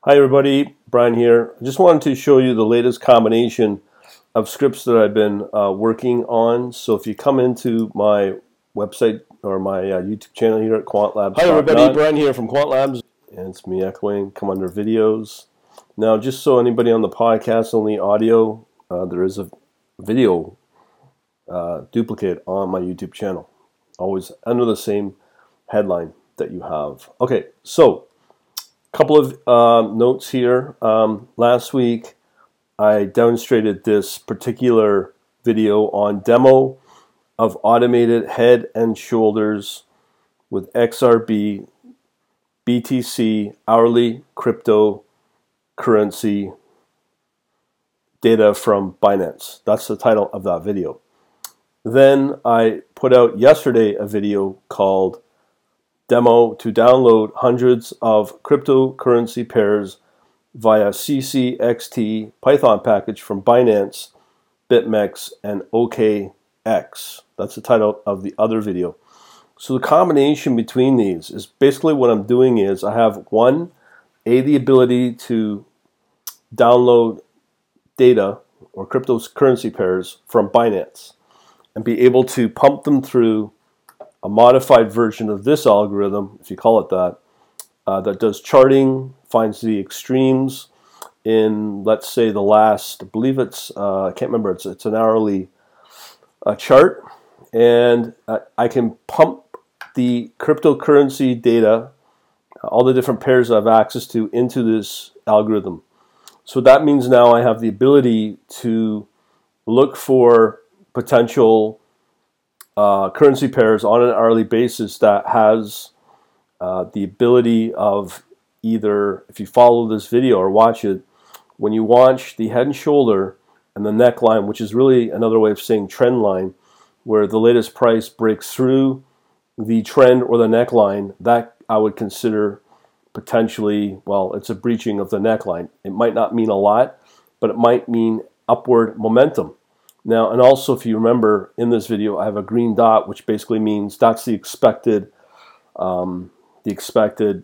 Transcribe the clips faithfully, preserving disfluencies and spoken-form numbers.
Hi everybody, Brian here. I just wanted to show you the latest combination of scripts that I've been uh, working on. So if you come into my website or my uh, YouTube channel here at QuantLabs. Hi everybody, Brian here from QuantLabs. And it's me echoing. Come under videos. Now just so anybody on the podcast, only audio, uh, there is a video uh, duplicate on my YouTube channel. Always under the same headline that you have. Okay, so couple of um, notes here. Um, last week I demonstrated this particular video on demo of automated head and shoulders with X R B, B T C, hourly cryptocurrency data from Binance. That's the title of that video. Then I put out yesterday a video called Demo to download hundreds of cryptocurrency pairs via C C X T Python package from Binance, BitMEX, and O K X. That's the title of the other video. So the combination between these is basically what I'm doing is I have one, A, the ability to download data or cryptocurrency pairs from Binance and be able to pump them through a modified version of this algorithm, if you call it that, uh, that does charting, finds the extremes in, let's say, the last, I believe it's, uh, I can't remember, it's, it's an hourly uh, chart, and uh, I can pump the cryptocurrency data, all the different pairs I have access to, into this algorithm. So that means now I have the ability to look for potential Uh, currency pairs on an hourly basis that has uh, the ability of either, if you follow this video or watch it, when you watch the head and shoulder and the neckline, which is really another way of saying trend line, where the latest price breaks through the trend or the neckline, that I would consider potentially, well, it's a breaching of the neckline. It might not mean a lot, but it might mean upward momentum. Now, and also if you remember in this video, I have a green dot, which basically means that's the expected, um, the expected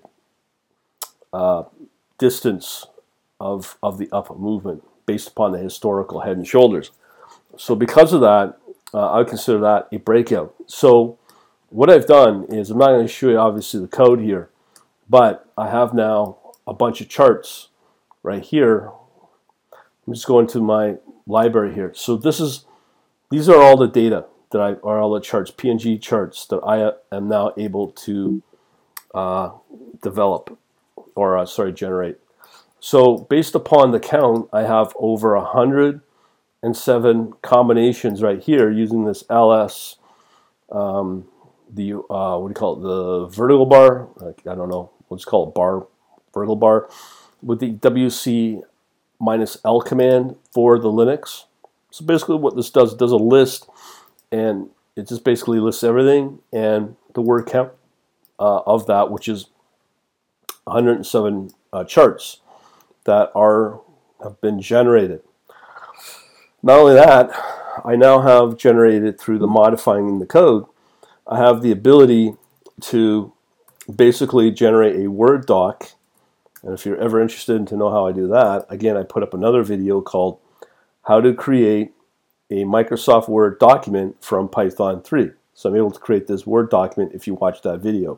uh, distance of, of the up movement based upon the historical head and shoulders. So because of that, uh, I would consider that a breakout. So what I've done is, I'm not going to show you obviously the code here, but I have now a bunch of charts right here. I'm just going to my library here. So this is, these are all the data that I, are all the charts, P N G charts that I am now able to uh, develop, or uh, sorry, generate. So based upon the count, I have over a hundred and seven combinations right here using this L S, um, the uh, what do you call it, the vertical bar? Like, I don't know, let's call it bar, vertical bar, with the W C minus L command for the Linux. So basically what this does, it does a list, and it just basically lists everything and the word count uh, of that, which is one hundred seven uh, charts that are have been generated. Not only that, I now have generated, through the modifying the code, I have the ability to basically generate a Word doc. And if you're ever interested to know how I do that, again, I put up another video called How to Create a Microsoft Word Document from Python three. So I'm able to create this Word document if you watch that video.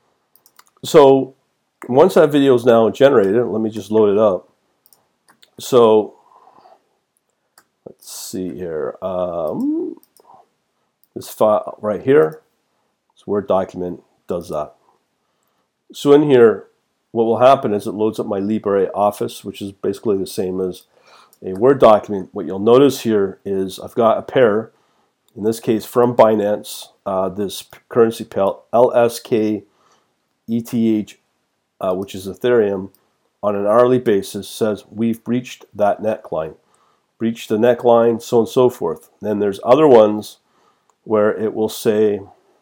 So once that video is now generated, let me just load it up. So let's see here. Um, this file right here, this Word document does that. So in here, what will happen is it loads up my LibreOffice, which is basically the same as a Word document. What you'll notice here is I've got a pair, in this case from Binance, uh, this currency pair, L S K E T H, uh, which is Ethereum, on an hourly basis, says we've breached that neckline, breached the neckline, so on and so forth. Then there's other ones where it will say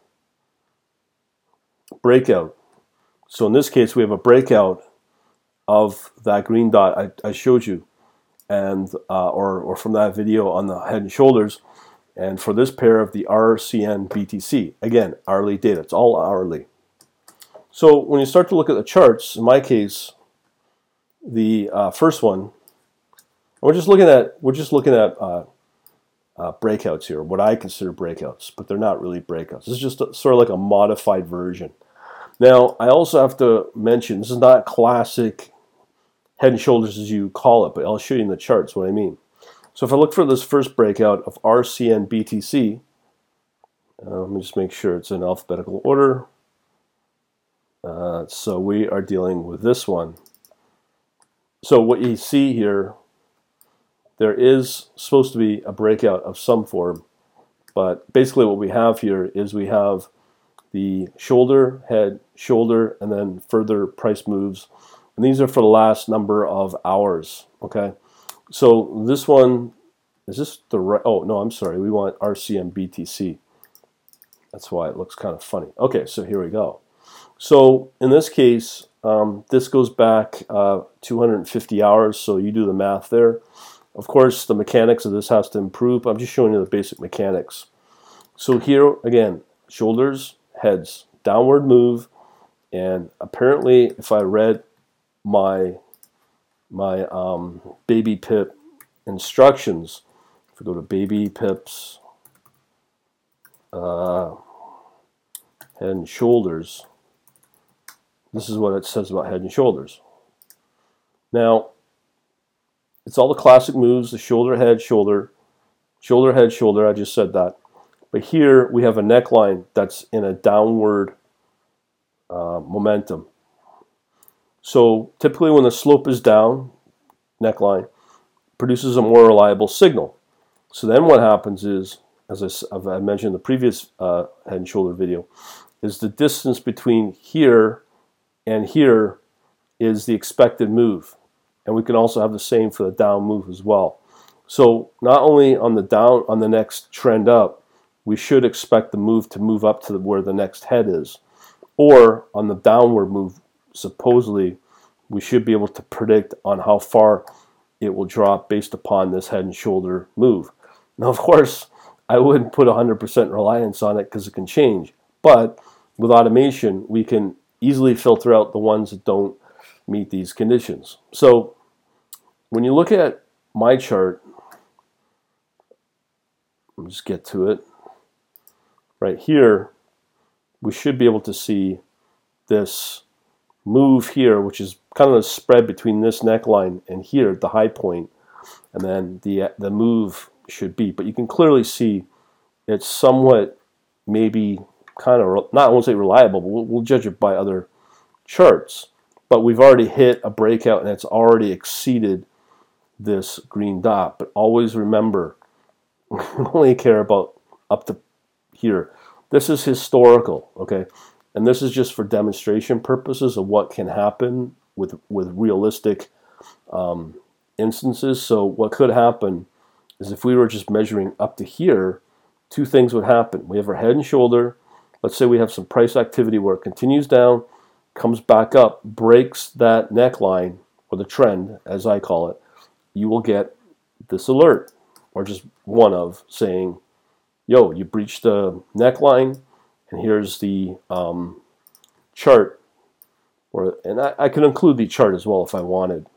breakout. So in this case, we have a breakout of that green dot I, I showed you, and uh, or, or from that video on the head and shoulders, and for this pair of the R C N B T C. Again, hourly data. It's all hourly. So when you start to look at the charts, in my case, the uh, first one, we're just looking at we're just looking at uh, uh, breakouts here, what I consider breakouts, but they're not really breakouts. This is just a, sort of like a modified version. Now, I also have to mention, this is not classic head and shoulders as you call it, but I'll show you in the charts what I mean. So if I look for this first breakout of R C N B T C, uh, let me just make sure it's in alphabetical order. Uh, so we are dealing with this one. So what you see here, there is supposed to be a breakout of some form, but basically what we have here is we have the shoulder, head, shoulder, and then further price moves. And these are for the last number of hours, okay? So this one, is this the right, oh, no, I'm sorry. We want R C N B T C. That's why it looks kind of funny. Okay, so here we go. So in this case, um, this goes back uh, two hundred fifty hours, so you do the math there. Of course, the mechanics of this has to improve. I'm just showing you the basic mechanics. So here, again, shoulders, heads, downward move, and apparently if I read my my um, baby pip instructions, if I go to baby pips, uh, head and shoulders, this is what it says about head and shoulders. Now, it's all the classic moves, the shoulder, head, shoulder, shoulder, head, shoulder, I just said that. But here we have a neckline that's in a downward uh, momentum. So typically when the slope is down, neckline, produces a more reliable signal. So then what happens is, as I, as I mentioned in the previous uh, head and shoulder video, is the distance between here and here is the expected move. And we can also have the same for the down move as well. So not only on the down, on the next trend up, we should expect the move to move up to the, where the next head is. Or on the downward move, supposedly, we should be able to predict on how far it will drop based upon this head and shoulder move. Now, of course, I wouldn't put one hundred percent reliance on it because it can change. But with automation, we can easily filter out the ones that don't meet these conditions. So when you look at my chart, let me just get to it. Right here, we should be able to see this move here, which is kind of a spread between this neckline and here at the high point, and then the the move should be. But you can clearly see it's somewhat maybe kind of, not I won't say reliable, but we'll, we'll judge it by other charts. But we've already hit a breakout and it's already exceeded this green dot. But always remember, we only care about up to here. This is historical, okay? And this is just for demonstration purposes of what can happen with, with realistic um, instances. So what could happen is if we were just measuring up to here, two things would happen. We have our head and shoulder. Let's say we have some price activity where it continues down, comes back up, breaks that neckline, or the trend, as I call it. You will get this alert, or just one of, saying, yo, you breached the neckline, and here's the um, chart. Or, and I, I can include the chart as well if I wanted.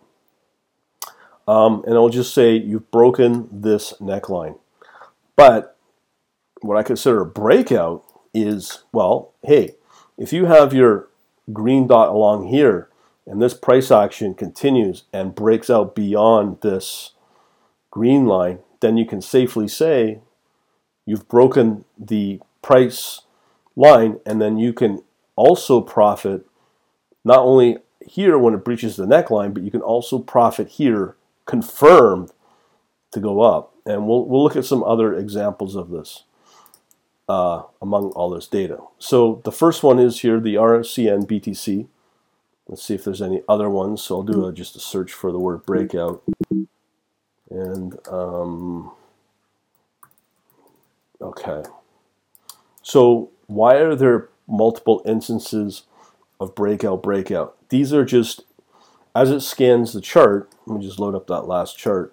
Um, and I'll just say you've broken this neckline. But what I consider a breakout is, well, hey, if you have your green dot along here and this price action continues and breaks out beyond this green line, then you can safely say you've broken the price line, and then you can also profit not only here when it breaches the neckline, but you can also profit here, confirmed to go up. And we'll, we'll look at some other examples of this uh, among all this data. So the first one is here, the R C N B T C. Let's see if there's any other ones. So I'll do a, just a search for the word breakout. And, um, okay. So why are there multiple instances of breakout, breakout? These are just, as it scans the chart, let me just load up that last chart.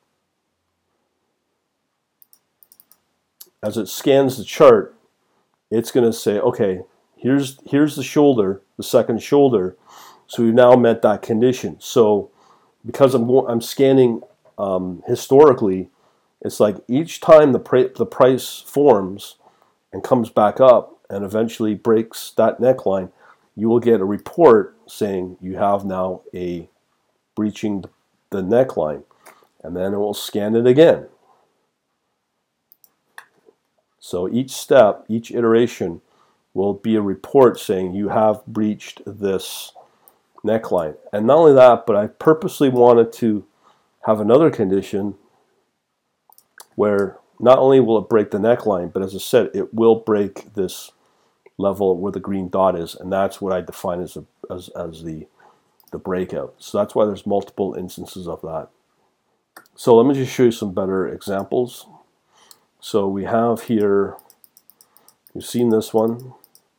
As it scans the chart, it's going to say, okay, here's, here's the shoulder, the second shoulder. So we've now met that condition. So because I'm I'm scanning um, historically, it's like each time the pra- the price forms and comes back up and eventually breaks that neckline, you will get a report saying you have now a breaching the neckline, and then it will scan it again. So each step, each iteration will be a report saying you have breached this neckline. And not only that, but I purposely wanted to have another condition where not only will it break the neckline, but as I said, it will break this level where the green dot is, and that's what I define as a, as, as the the breakout. So that's why there's multiple instances of that. So let me just show you some better examples. So we have here, you've seen this one.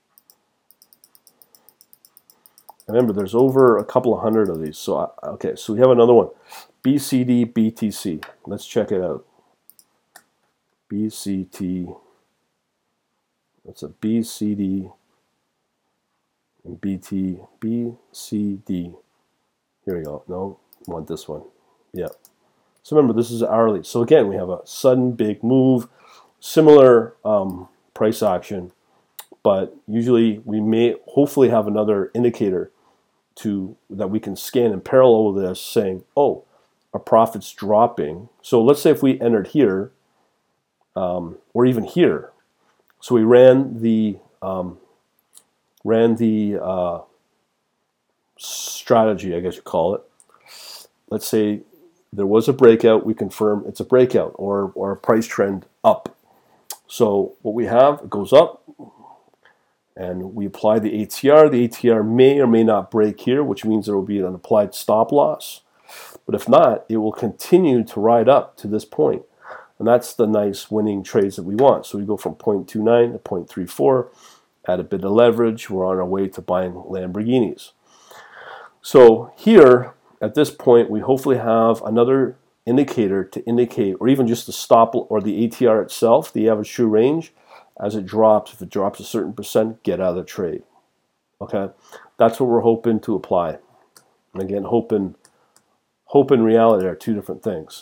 Remember, there's over a couple of hundred of these. So, I, okay, so we have another one. B C D B T C. Let's check it out. B C T. That's a B C D and B T. B C D. Here we go. No, I want this one. Yeah. So remember, this is hourly. So again, we have a sudden big move, similar um, price action, but usually we may hopefully have another indicator to that we can scan in parallel with this, saying, oh, our profit's dropping. So let's say if we entered here, um, or even here, so we ran the um, ran the uh, strategy, I guess you call it. Let's say there was a breakout, we confirm it's a breakout or, or a price trend up. So what we have, it goes up, and we apply the A T R. The A T R may or may not break here, which means there will be an applied stop loss. But if not, it will continue to ride up to this point. And that's the nice winning trades that we want. So we go from zero point two nine to zero point three four, add a bit of leverage, we're on our way to buying Lamborghinis. So here, at this point, we hopefully have another indicator to indicate, or even just the stop or the A T R itself, the average true range, as it drops. If it drops a certain percent, get out of the trade. Okay, that's what we're hoping to apply. And again, hope and, hope and reality are two different things.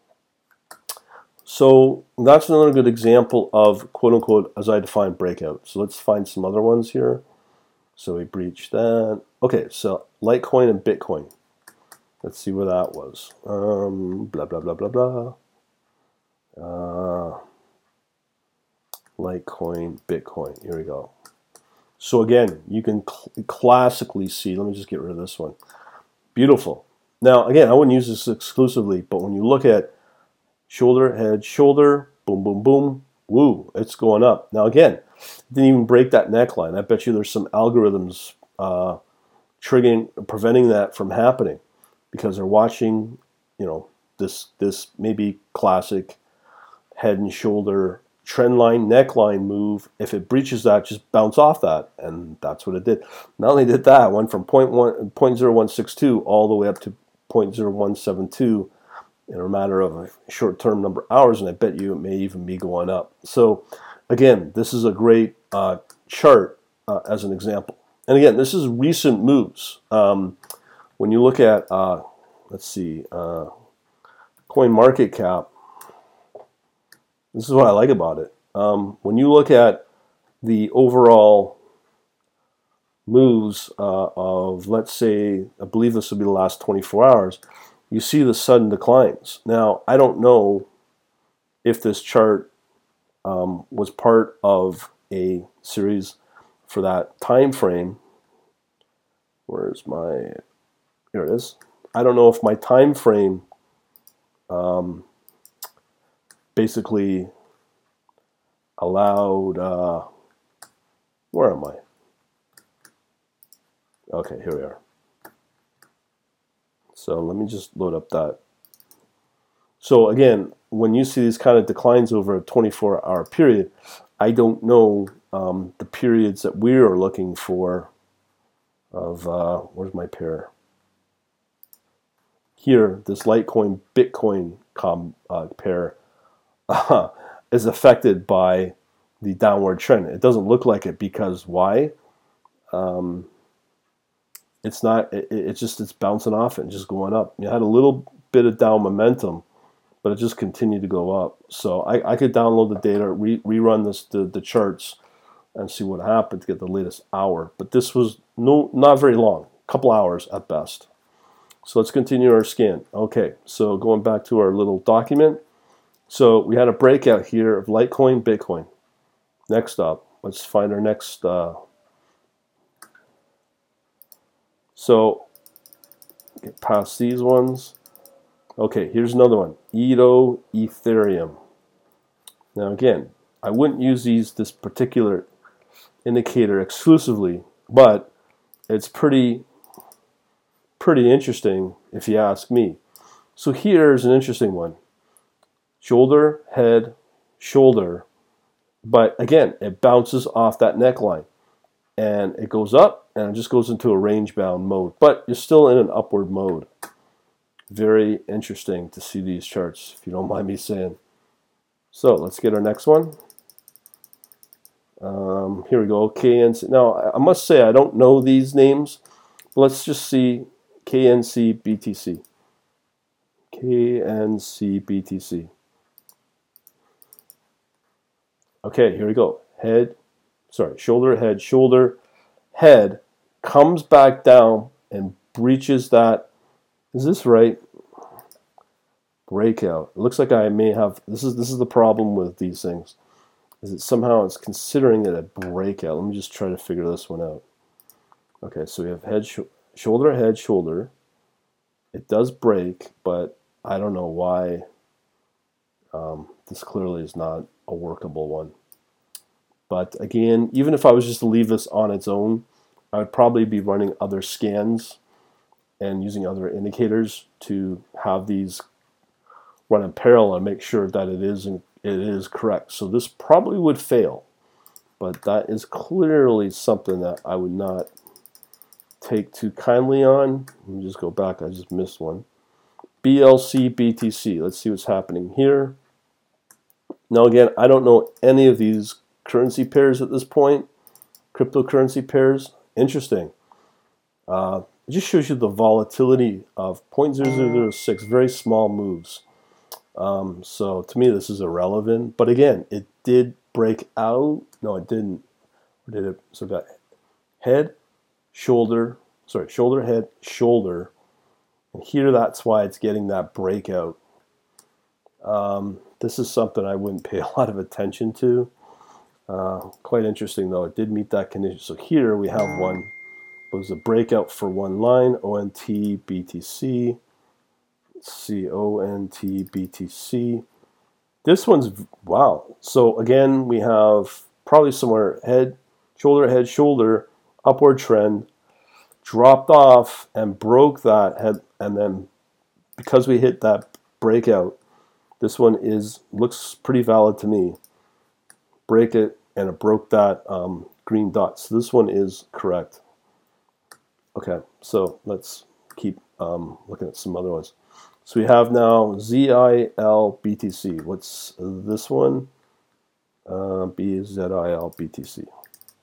So that's another good example of quote unquote, as I define, breakout. So let's find some other ones here. So we breached that. Okay, so Litecoin and Bitcoin. Let's see where that was. Um, blah, blah, blah, blah, blah. Uh, Litecoin, Bitcoin. Here we go. So again, you can cl- classically see, let me just get rid of this one. Beautiful. Now, again, I wouldn't use this exclusively, but when you look at shoulder, head, shoulder, boom, boom, boom, woo, it's going up. Now, again, it didn't even break that neckline. I bet you there's some algorithms uh, triggering, preventing that from happening because they're watching, you know, this this maybe classic head and shoulder trend line, neckline move. If it breaches that, just bounce off that, and that's what it did. Not only did that, it went from zero point zero one six two all the way up to zero point zero one seven two in a matter of a short-term number of hours, and I bet you it may even be going up. So again, this is a great uh, chart uh, as an example. And again, this is recent moves. Um, when you look at, uh, let's see, uh, CoinMarketCap, this is what I like about it. Um, when you look at the overall moves uh, of, let's say, I believe this will be the last twenty-four hours, you see the sudden declines. Now, I don't know if this chart um, was part of a series for that time frame. Where's my, here it is. I don't know if my time frame um, basically allowed, uh, where am I? Okay, here we are. So let me just load up that. So again, when you see these kind of declines over a twenty-four hour period, I don't know um, the periods that we are looking for of, uh, where's my pair? Here, this Litecoin Bitcoin com, uh, pair uh, is affected by the downward trend. It doesn't look like it because why? Um, it's not, it, it's just, it's bouncing off and just going up. You had a little bit of down momentum, but it just continued to go up. So I, I could download the data, re, rerun this, the, the charts, and see what happened to get the latest hour. But this was no not very long, a couple hours at best. So let's continue our scan. Okay, so going back to our little document. So we had a breakout here of Litecoin, Bitcoin. Next up, let's find our next. Uh, so get past these ones. Okay, here's another one. E T H, Ethereum. Now again, I wouldn't use these this particular indicator exclusively, but it's pretty pretty interesting if you ask me. So here's an interesting one. Shoulder, head, shoulder, but again, it bounces off that neckline and it goes up and it just goes into a range bound mode, but you're still in an upward mode. Very interesting to see these charts, if you don't mind me saying. So let's get our next one. Um, here we go, K N C. Now, I must say I don't know these names. Let's just see K N C B T C. K N C B T C. Okay, here we go. Head, sorry, shoulder, head, shoulder, head, comes back down and breaches that. Is this right? Breakout. It looks like I may have, this is, this is the problem with these things. Is it somehow it's considering it a breakout. Let me just try to figure this one out. Okay, so we have head, sh shoulder, head, shoulder. It does break, but I don't know why um, this clearly is not a workable one. But again, even if I was just to leave this on its own, I would probably be running other scans and using other indicators to have these run in parallel and make sure that it is in it is correct. So this probably would fail, but that is clearly something that I would not take too kindly on. Let me just go back, I just missed one. B L C B T C, let's see what's happening here. Now again, I don't know any of these currency pairs at this point, cryptocurrency pairs. Interesting. Uh, it just shows you the volatility of zero point zero zero zero six, very small moves. Um, so to me, this is irrelevant. But again, it did break out. No, it didn't. Or did it? So got head, shoulder. Sorry, shoulder, head, shoulder. And here, that's why it's getting that breakout. Um, this is something I wouldn't pay a lot of attention to. Uh, quite interesting, though. It did meet that condition. So here we have one. It was a breakout for one line. O N T B T C. C O N T B T C. This one's, wow. So again, we have probably somewhere head, shoulder, head, shoulder, upward trend, dropped off and broke that head, and then because we hit that breakout, this one is looks pretty valid to me. Break it, and it broke that um, green dot. So this one is correct. Okay, so let's keep um, looking at some other ones. So we have now Z I L B T C. What's this one? Uh, B Z I L B T C.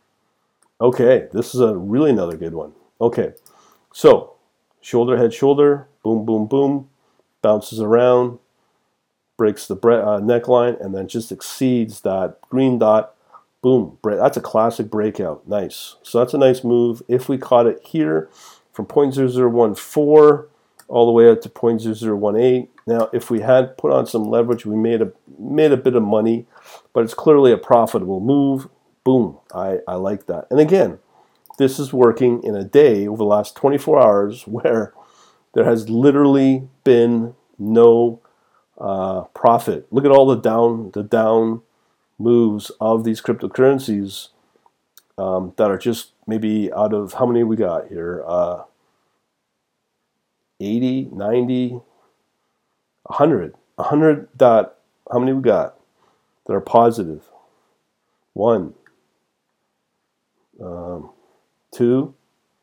Okay, this is a really another good one. Okay, so shoulder, head, shoulder, boom, boom, boom, bounces around, breaks the uh, neckline, and then just exceeds that green dot. Boom, that's a classic breakout. Nice. So that's a nice move. If we caught it here from zero point zero zero one four all the way up to zero point zero zero one eight. Now, if we had put on some leverage, we made a made a bit of money, but it's clearly a profitable move. Boom, I, I like that. And again, this is working in a day over the last twenty-four hours where there has literally been no uh, profit. Look at all the down the down moves of these cryptocurrencies um, that are just maybe out of how many we got here? Uh, eighty, ninety, one hundred. one hundred dot, how many we got that are positive? One. Um, two.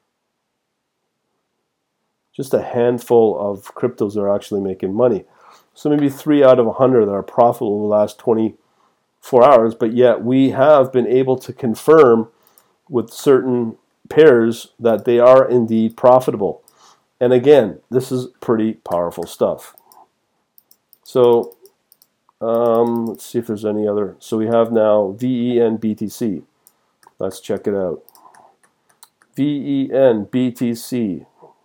Just a handful of cryptos that are actually making money. So maybe three out of one hundred that are profitable in the last twenty-four hours, but yet we have been able to confirm with certain pairs that they are indeed profitable. And again, this is pretty powerful stuff. So um, let's see if there's any other. So we have now V E N B T C. Let's check it out. V E N B T C.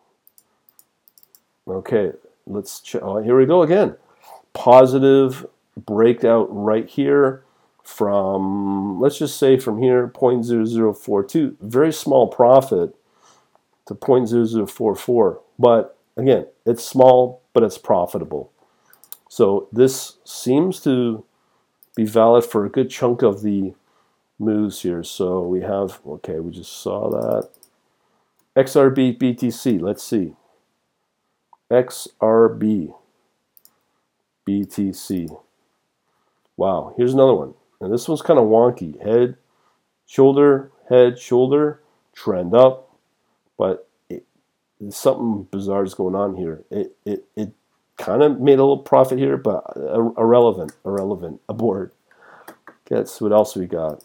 Okay, let's check. Oh, here we go again. Positive breakout right here from, let's just say from here, zero point zero zero four two. Very small profit to zero point zero zero four four. But again, it's small, but it's profitable. So this seems to be valid for a good chunk of the moves here. So we have, okay, we just saw that. X R B B T C, let's see. X R B B T C. Wow, here's another one. And this one's kind of wonky. Head, shoulder, head, shoulder, trend up. But it, something bizarre is going on here. It, it, it kind of made a little profit here, but irrelevant, irrelevant, aboard. Guess what else we got?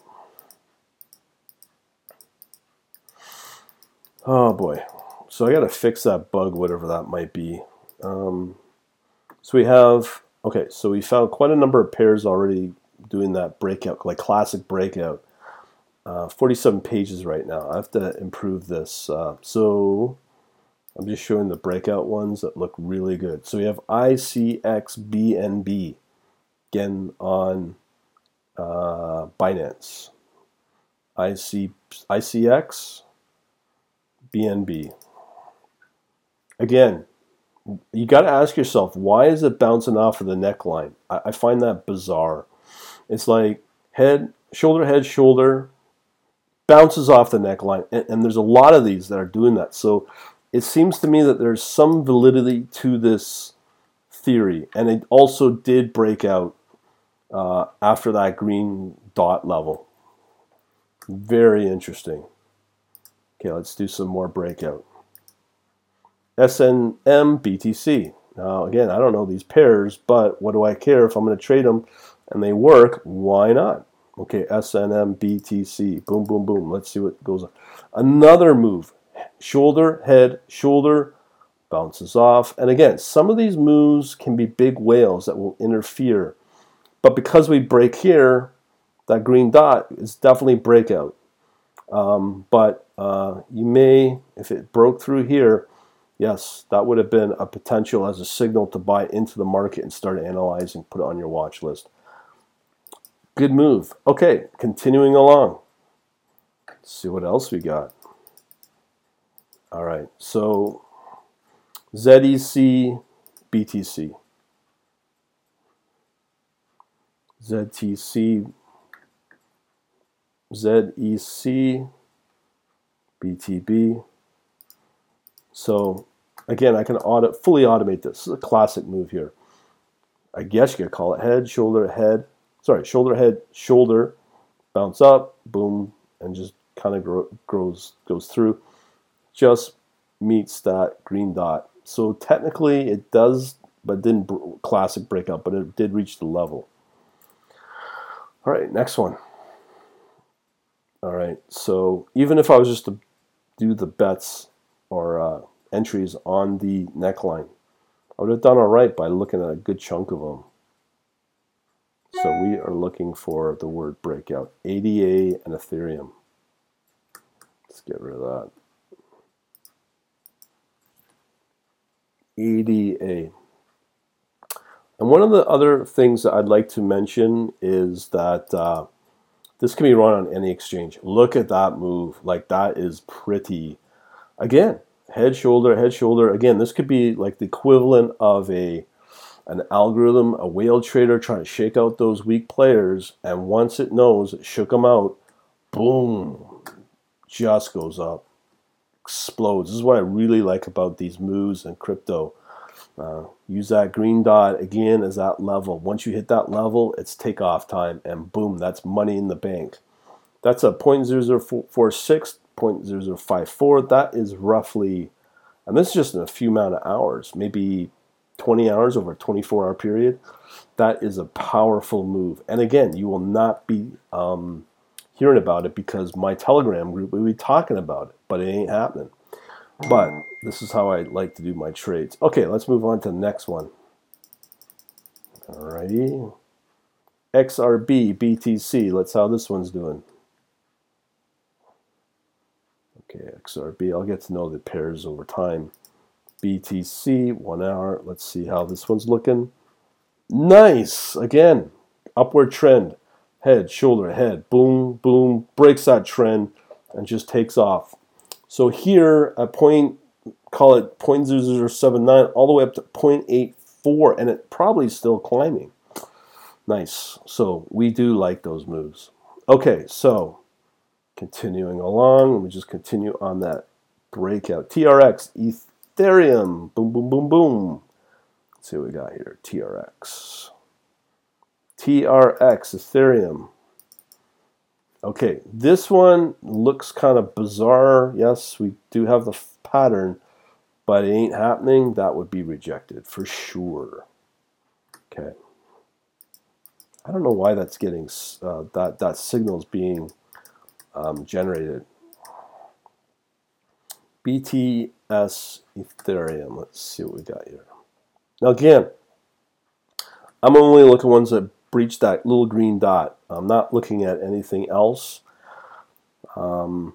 Oh boy. So I got to fix that bug, whatever that might be. Um, so we have, okay, so we found quite a number of pairs already doing that breakout, like classic breakout. Uh, forty-seven pages right now. I have to improve this. Uh, so I'm just showing the breakout ones that look really good. So we have I C X B N B, again on uh, Binance. I C, I C X B N B. Again, you got to ask yourself, why is it bouncing off of the neckline? I, I find that bizarre. It's like head, shoulder, head, shoulder, bounces off the neckline. And, and there's a lot of these that are doing that. So it seems to me that there's some validity to this theory. And it also did break out uh, after that green dot level. Very interesting. Okay, let's do some more breakout. S N M B T C. Now, again, I don't know these pairs, but what do I care if I'm going to trade them and they work? Why not? Okay, S N M B T C. Boom, boom, boom. Let's see what goes on. Another move. Shoulder, head, shoulder, bounces off. And again, some of these moves can be big whales that will interfere. But because we break here, that green dot is definitely breakout. Um, but uh, you may, if it broke through here, yes, that would have been a potential as a signal to buy into the market and start analyzing, put it on your watch list. Good move. Okay, continuing along. Let's see what else we got. All right, so Z E C B T C. Z T C, Z E C B T B. So again, I can audit, fully automate this. This is a classic move here. I guess you could call it head, shoulder, head. Sorry, shoulder, head, shoulder, bounce up, boom, and just kind of grow, grows, goes through. Just meets that green dot. So technically it does, but didn't classic breakout, but it did reach the level. All right, next one. All right, so even if I was just to do the bets or uh, entries on the neckline, I would have done all right by looking at a good chunk of them. So we are looking for the word breakout, A D A and Ethereum. Let's get rid of that. A D A. And one of the other things that I'd like to mention is that uh, this can be run on any exchange. Look at that move. Like, that is pretty. Again, head, shoulder, head, shoulder. Again, this could be like the equivalent of a an algorithm, a whale trader trying to shake out those weak players. And once it knows it shook them out, boom, just goes up, explodes. This is what I really like about these moves in crypto. Uh, use that green dot again as that level. Once you hit that level, it's takeoff time, and boom, that's money in the bank. That's a zero point zero zero four six, zero point zero zero five four. That is roughly, and this is just in a few amount of hours, maybe twenty hours over a twenty-four hour period. That is a powerful move. And again, you will not be um, hearing about it because my Telegram group will be talking about it, but it ain't happening. But this is how I like to do my trades. Okay, let's move on to the next one. Alrighty. X R B, B T C. Let's see how this one's doing. Okay, X R B. I'll get to know the pairs over time. B T C, one hour. Let's see how this one's looking. Nice. Again, upward trend. Head, shoulder, head. Boom, boom. Breaks that trend and just takes off. So here at point, call it zero point zero zero seven nine, all the way up to zero point eight four, and it probably still climbing. Nice. So we do like those moves. Okay, so continuing along, let me just continue on that breakout. T R X, Ethereum, boom, boom, boom, boom. Let's see what we got here. T R X. T R X, Ethereum. Okay, this one looks kind of bizarre. Yes, we do have the pattern, but it ain't happening. That would be rejected for sure. Okay. I don't know why that's getting, uh, that, that signal is being um, generated. B T S Ethereum. Let's see what we got here. Now again, I'm only looking at ones that breach that little green dot. I'm not looking at anything else. Um,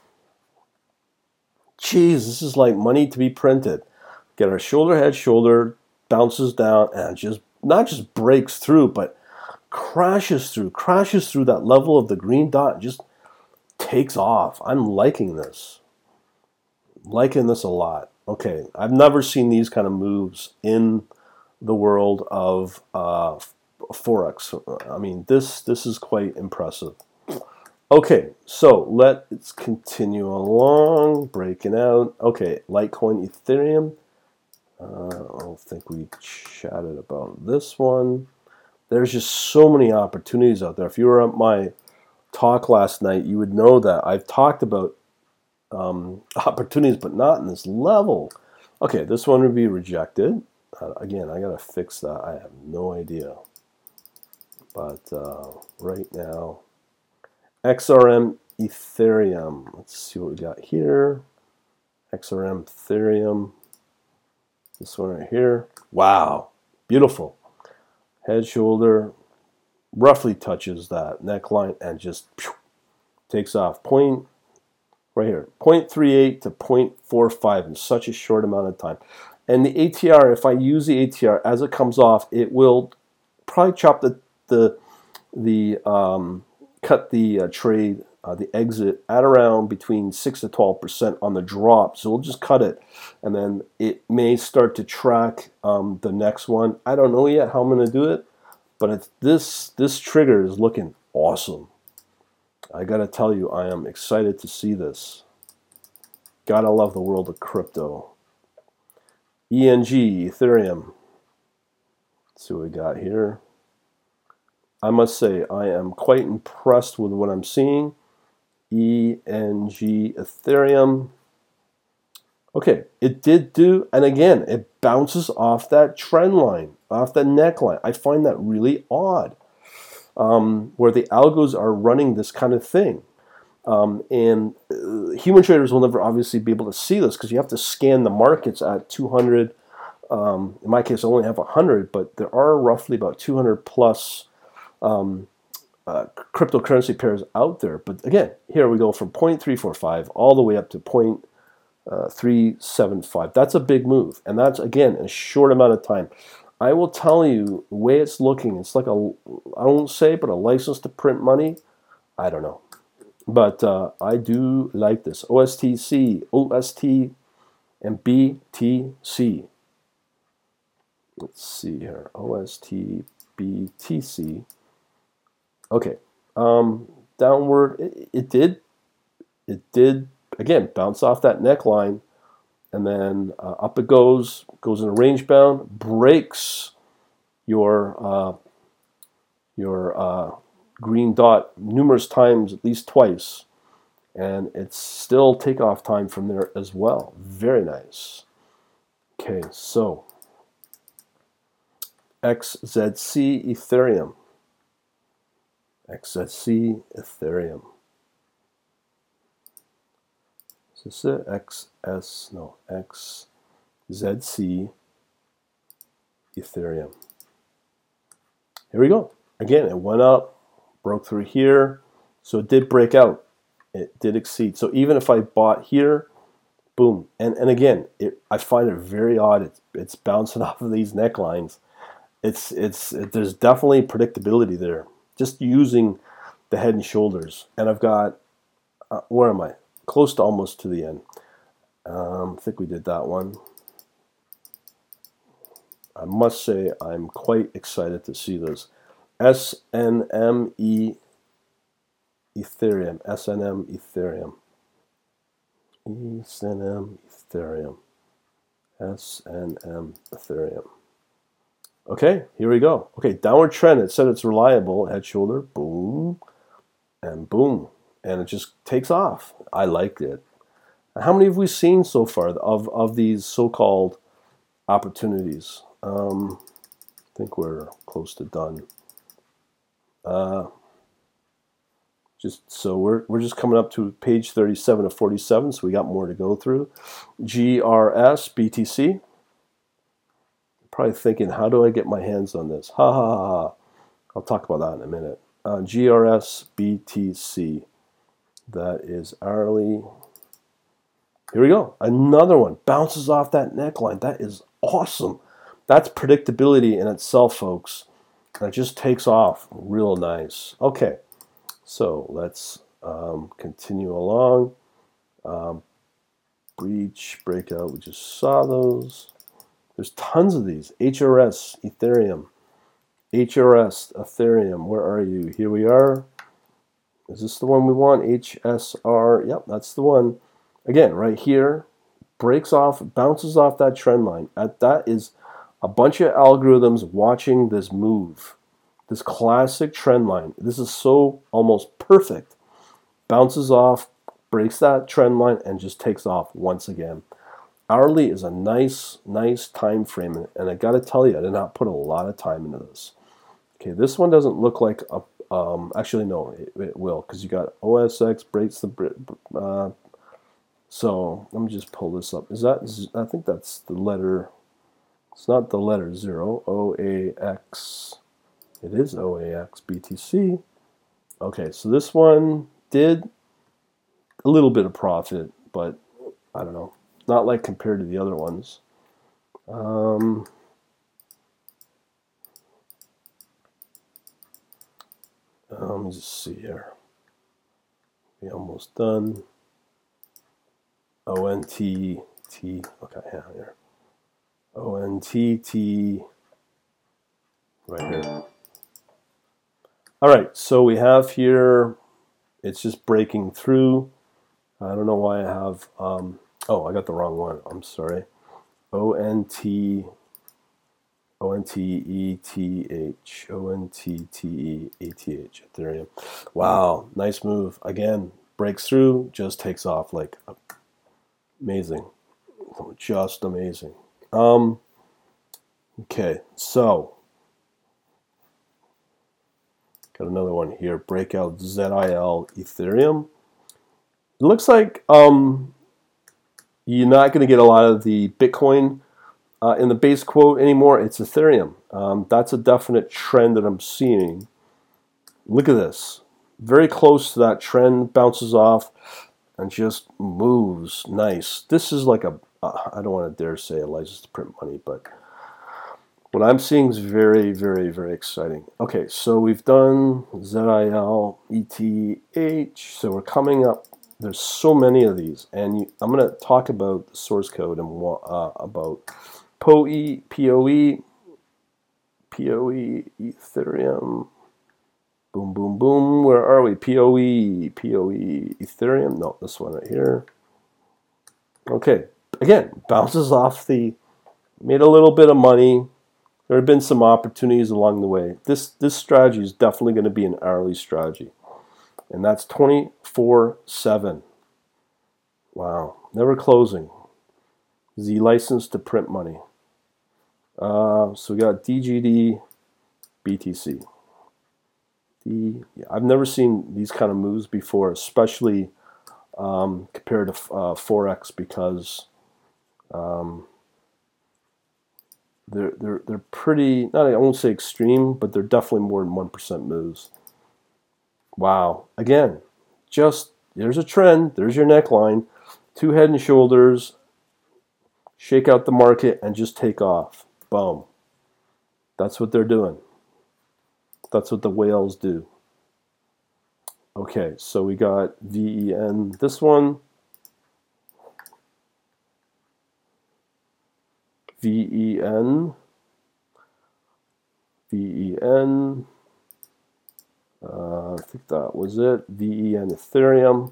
geez, this is like money to be printed. Get our shoulder, head, shoulder, bounces down, and just not just breaks through, but crashes through, crashes through that level of the green dot, and just takes off. I'm liking this. Liking this a lot. Okay, I've never seen these kind of moves in the world of uh, Forex. I mean, this this is quite impressive. Okay, so let's continue along, breaking out. Okay, Litecoin, Ethereum. Uh, I don't think we chatted about this one. There's just so many opportunities out there. If you were at my talk last night, you would know that I've talked about um, opportunities, but not in this level. Okay, this one would be rejected. Uh, again, I gotta fix that. I have no idea. But uh, right now, X R M Ethereum. Let's see what we got here. X R M Ethereum. This one right here. Wow, beautiful. Head, shoulder, roughly touches that neckline and just pew, takes off. Point right here, zero point three eight to zero point four five in such a short amount of time. And the A T R, if I use the A T R as it comes off, it will probably chop the the the um, cut the uh, trade, uh, the exit at around between six to twelve percent on the drop. So we'll just cut it, and then it may start to track um, the next one. I don't know yet how I'm going to do it, but it's, this this trigger is looking awesome. I got to tell you, I am excited to see this. Gotta love the world of crypto. E N G, Ethereum. Let's see what we got here. I must say, I am quite impressed with what I'm seeing. E N G, Ethereum. Okay, it did do, and again, it bounces off that trend line, off the neckline. I find that really odd, um, where the algos are running this kind of thing. Um, and uh, human traders will never obviously be able to see this because you have to scan the markets at two hundred. Um, in my case, I only have one hundred, but there are roughly about two hundred plus um, uh, cryptocurrency pairs out there. But again, here we go from zero point three four five all the way up to zero point three seven five. That's a big move. And that's, again, a short amount of time. I will tell you, the way it's looking, it's like a, I won't say, but a license to print money. I don't know. But uh, I do like this. O S T C, O S T, and B T C. Let's see here. O S T, B T C. Okay. Um, downward, it, it did, it did, again, bounce off that neckline. And then uh, up it goes, goes in a range bound, breaks your, uh, your, uh, green dot numerous times, at least twice, and it's still takeoff time from there as well. Very nice. Okay, so X Z C Ethereum. X Z C Ethereum. Is this it? X S, no, X Z C Ethereum. Here we go. Again, it went up, broke through here, so it did break out. It did exceed. So even if I bought here, boom. And and again, it, I find it very odd. It's, it's bouncing off of these necklines. It's it's it, there's definitely predictability there. Just using the Head and Shoulders, and I've got uh, where am I? Close to almost to the end. Um, I think we did that one. I must say I'm quite excited to see this. S N M E Ethereum. S N M Ethereum. S N M Ethereum. S N M Ethereum. Okay, here we go. Okay, downward trend. It said it's reliable. Head, shoulder, boom, and boom. And it just takes off. I liked it. How many have we seen so far of, of these so-called opportunities? Um, I think we're close to done. Uh, just so we're we're just coming up to page thirty-seven of forty-seven, so we got more to go through. G R S B T C. Probably thinking, how do I get my hands on this? Ha ha ha ha. I'll talk about that in a minute. Uh, G R S B T C. That is hourly. Here we go. Another one bounces off that neckline. That is awesome. That's predictability in itself, folks. And it just takes off real nice. Okay, so let's um, continue along. Um, breach, breakout, we just saw those. There's tons of these. H R S, Ethereum. H R S, Ethereum. Where are you? Here we are. Is this the one we want? H S R. Yep, that's the one. Again, right here, breaks off, bounces off that trend line. That is a bunch of algorithms watching this move. This classic trend line. This is so almost perfect. Bounces off, breaks that trend line, and just takes off once again. Hourly is a nice, nice time frame. And I got to tell you, I did not put a lot of time into this. Okay, this one doesn't look like a Um, actually, no, it, it will, because you got O S X breaks the. Uh, so let me just pull this up. Is that? I think that's the letter. It's not the letter zero. O A X. It is O A X B T C. Okay, so this one did a little bit of profit, but I don't know, not like compared to the other ones. Um, Uh, let me just see here. We're almost done. O N T T. Okay, yeah, here. O N T T. Right here. All right, so we have here, it's just breaking through. I don't know why I have, um, oh, I got the wrong one. I'm sorry. O N T, O N T E T H, O N T T E A T H, Ethereum. Wow, nice move. Again, breaks through, just takes off like amazing. Just amazing. Um, okay, so got another one here. Breakout Z I L Ethereum. It looks like um, you're not going to get a lot of the Bitcoin uh, in the base quote anymore. It's Ethereum. Um, that's a definite trend that I'm seeing. Look at this. Very close to that trend, bounces off and just moves nice. This is like a, uh, I don't want to dare say a license to print money, but what I'm seeing is very, very, very exciting. Okay, so we've done Z I L E T H, so we're coming up. There's so many of these, and you, I'm going to talk about the source code and uh, about P O E, P O E, P O E, Ethereum. Boom, boom, boom. Where are we? P O E, P O E, Ethereum. No, this one right here. Okay, again, bounces off the, made a little bit of money. There have been some opportunities along the way. This this strategy is definitely going to be an hourly strategy. And that's twenty-four seven. Wow. Never closing. Z license to print money. Uh, so we got D G D B T C. The, yeah, I've never seen these kind of moves before, especially um, compared to uh, Forex, because um, they're they're they're pretty. Not I won't say extreme, but they're definitely more than one percent moves. Wow! Again, just there's a trend. There's your neckline, two head and shoulders. Shake out the market and just take off. Boom. That's what they're doing. That's what the whales do. Okay, so we got V E N, this one. V E N. V E N. Uh, I think that was it. V E N Ethereum.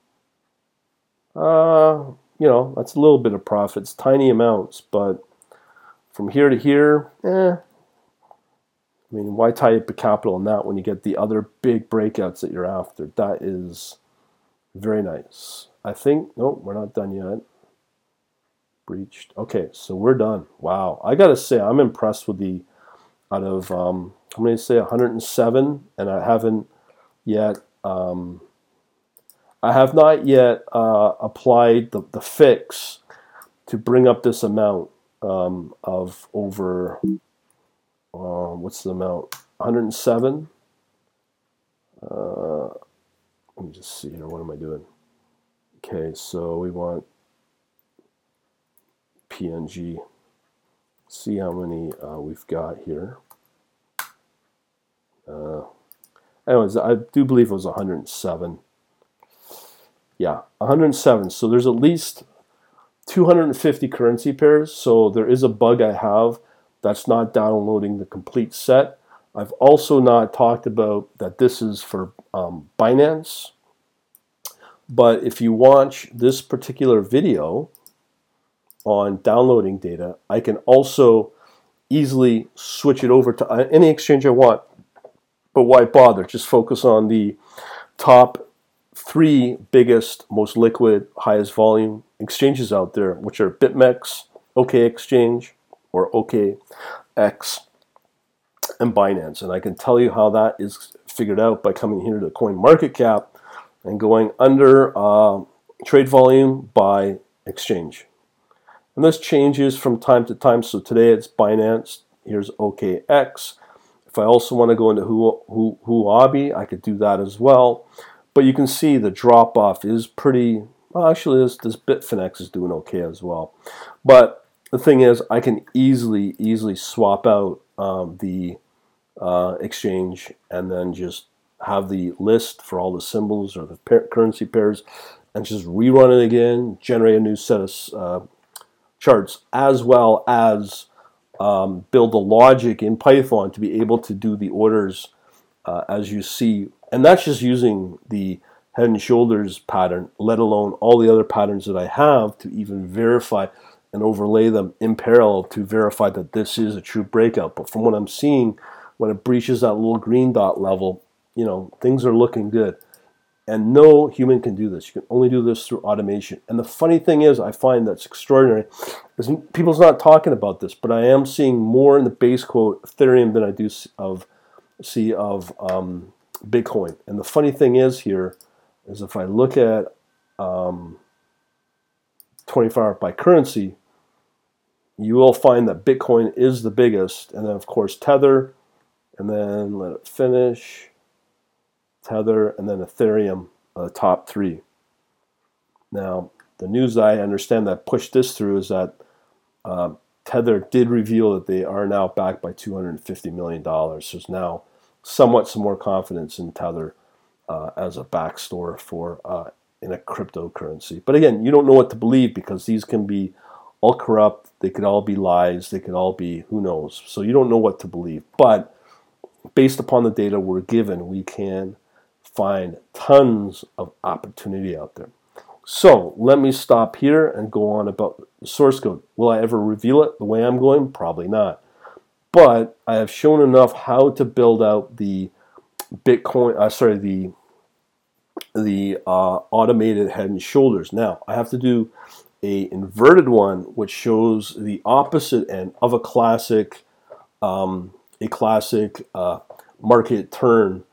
Uh, you know, that's a little bit of profits, tiny amounts, but from here to here, eh. I mean, why tie up the capital in that when you get the other big breakouts that you're after? That is very nice. I think, no, we're not done yet. Breached. Okay, so we're done. Wow. I got to say, I'm impressed with the, out of, um, I'm going to say one hundred seven, and I haven't yet, um, I have not yet uh, applied the, the fix to bring up this amount um, of over... Uh, what's the amount? one hundred seven. Uh, let me just see here. What am I doing? Okay, so we want P N G. See how many uh, we've got here. Uh, anyways, I do believe it was one hundred seven. Yeah, one hundred seven. So there's at least two hundred fifty currency pairs. So there is a bug I have. That's not downloading the complete set. I've also not talked about that this is for um, Binance. But if you watch this particular video on downloading data, I can also easily switch it over to any exchange I want. But why bother? Just focus on the top three biggest, most liquid, highest volume exchanges out there, which are BitMEX, OKExchange, or O K X, and Binance. And I can tell you how that is figured out by coming here to CoinMarketCap and going under uh, trade volume by exchange. And this changes from time to time. So today it's Binance. Here's O K X. If I also want to go into Huobi, I could do that as well. But you can see the drop off is pretty, well, actually this, this Bitfinex is doing okay as well. But the thing is, I can easily, easily swap out um, the uh, exchange and then just have the list for all the symbols or the pair, currency pairs and just rerun it again, generate a new set of uh, charts, as well as um, build the logic in Python to be able to do the orders uh, as you see. And that's just using the head and shoulders pattern, let alone all the other patterns that I have to even verify and overlay them in parallel to verify that this is a true breakout. But from what I'm seeing, when it breaches that little green dot level, you know, things are looking good. And no human can do this. You can only do this through automation. And the funny thing is, I find that's extraordinary, is people's not talking about this, but I am seeing more in the base quote Ethereum than I do of see of um, Bitcoin. And the funny thing is here, is if I look at um, twenty-four hour by currency, you will find that Bitcoin is the biggest, and then of course Tether, and then let it finish, Tether, and then Ethereum, uh, top three. Now, the news I understand that pushed this through is that uh, Tether did reveal that they are now backed by two hundred fifty million dollars. So there's now somewhat some more confidence in Tether uh, as a backstore for uh, in a cryptocurrency. But again, you don't know what to believe because these can be all corrupt. They could all be lies. They could all be who knows. So you don't know what to believe. But based upon the data we're given, we can find tons of opportunity out there. So let me stop here and go on about the source code. Will I ever reveal it the way I'm going? Probably not. But I have shown enough how to build out the Bitcoin, uh, sorry, the the uh, automated head and shoulders. Now, I have to do a inverted one, which shows the opposite end of a classic, um, a classic uh, market turn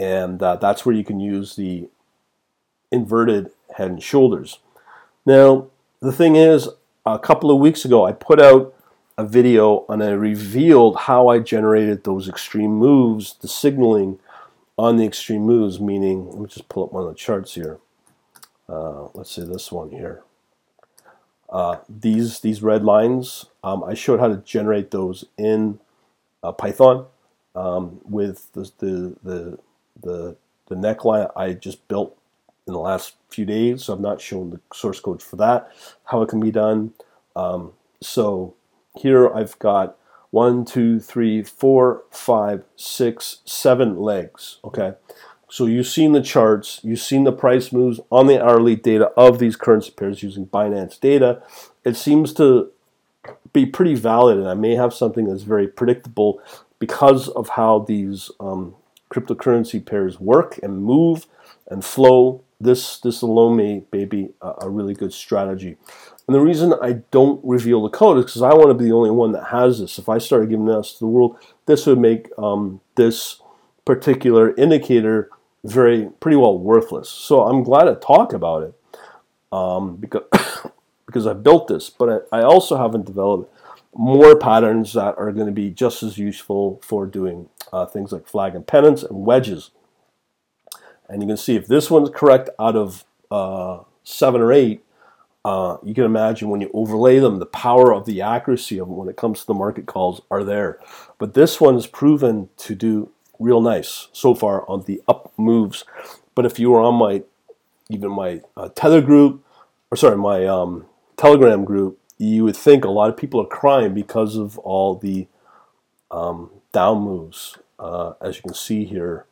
and uh, that's where you can use the inverted head and shoulders. Now, the thing is, a couple of weeks ago, I put out a video and I revealed how I generated those extreme moves, the signaling on the extreme moves, meaning, let me just pull up one of the charts here. Uh, let's say this one here. Uh, these these red lines, um, I showed how to generate those in uh, Python um, with the, the the the the neckline I just built in the last few days. So I've not shown the source code for that, how it can be done. Um, so here I've got one, two, three, four, five, six, seven legs. Okay. So you've seen the charts, you've seen the price moves on the hourly data of these currency pairs using Binance data. It seems to be pretty valid, and I may have something that's very predictable because of how these um, cryptocurrency pairs work and move and flow. This this alone may, may be a, a really good strategy. And the reason I don't reveal the code is because I want to be the only one that has this. If I started giving this to the world, this would make um, this particular indicator very pretty well worthless. So I'm glad to talk about it um, because because I built this, but I, I also haven't developed more patterns that are going to be just as useful for doing uh, things like flag and pennants and wedges. And you can see if this one's correct out of uh, seven or eight, uh, you can imagine when you overlay them, the power of the accuracy of when it comes to the market calls are there. But this one is proven to do real nice so far on the up moves. But if you were on my, even my uh, Tether group, or sorry, my um, Telegram group, you would think a lot of people are crying because of all the um, down moves, uh, as you can see here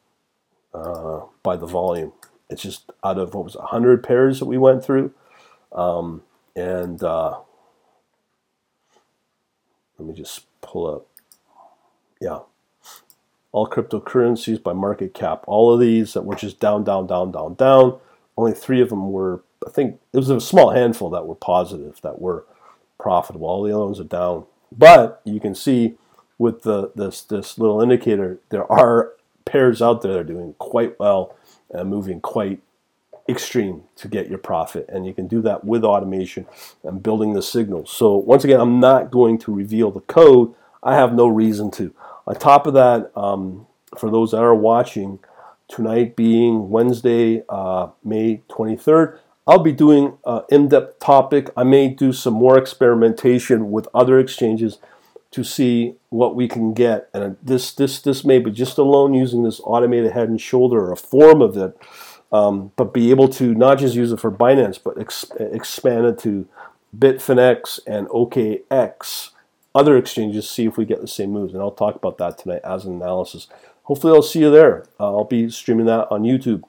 uh, by the volume. It's just out of, what was it, one hundred pairs that we went through. Um, and uh, let me just pull up, yeah. All cryptocurrencies by market cap. All of these that were just down, down, down, down, down. Only three of them were, I think, it was a small handful that were positive, that were profitable. All the other ones are down. But you can see with the this this little indicator, there are pairs out there that are doing quite well and moving quite extreme to get your profit. And you can do that with automation and building the signals. So once again, I'm not going to reveal the code. I have no reason to. On top of that, um, for those that are watching, tonight being Wednesday, uh, May twenty-third, I'll be doing an in-depth topic. I may do some more experimentation with other exchanges to see what we can get. And this this this may be just alone using this automated head and shoulder or a form of it, um, but be able to not just use it for Binance, but ex- expand it to Bitfinex and O K X. Other exchanges, see if we get the same moves, and I'll talk about that tonight as an analysis. Hopefully I'll see you there. Uh, I'll be streaming that on YouTube.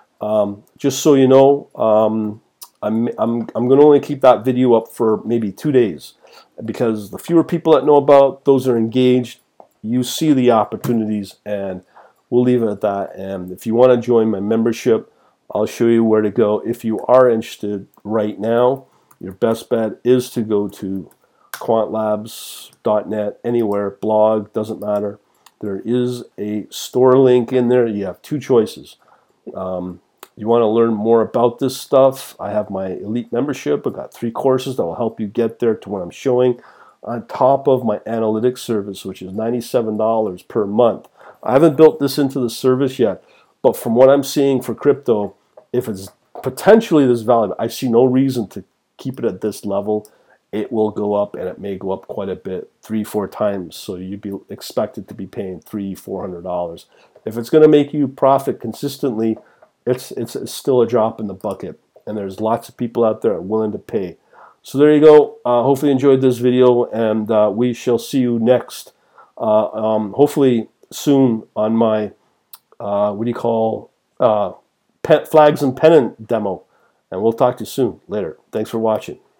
Um, just so you know, um, I'm, I'm, I'm going to only keep that video up for maybe two days because the fewer people that know about, those are engaged, you see the opportunities, and we'll leave it at that. And if you want to join my membership, I'll show you where to go. If you are interested right now, your best bet is to go to quant labs dot net, anywhere, blog, doesn't matter. There is a store link in there. You have two choices. Um, you want to learn more about this stuff, I have my elite membership. I've got three courses that will help you get there to what I'm showing, on top of my analytics service, which is ninety-seven dollars per month. I haven't built this into the service yet, but from what I'm seeing for crypto, if it's potentially this valuable, I see no reason to keep it at this level. It will go up, and it may go up quite a bit, three, four times. So you'd be expected to be paying three, four hundred dollars. If it's going to make you profit consistently, it's, it's it's still a drop in the bucket, and there's lots of people out there willing to pay. So there you go. Uh, hopefully you enjoyed this video, and uh, we shall see you next. Uh, um, hopefully soon on my uh, what do you call uh, pet flags and pennant demo, and we'll talk to you soon. Later. Thanks for watching.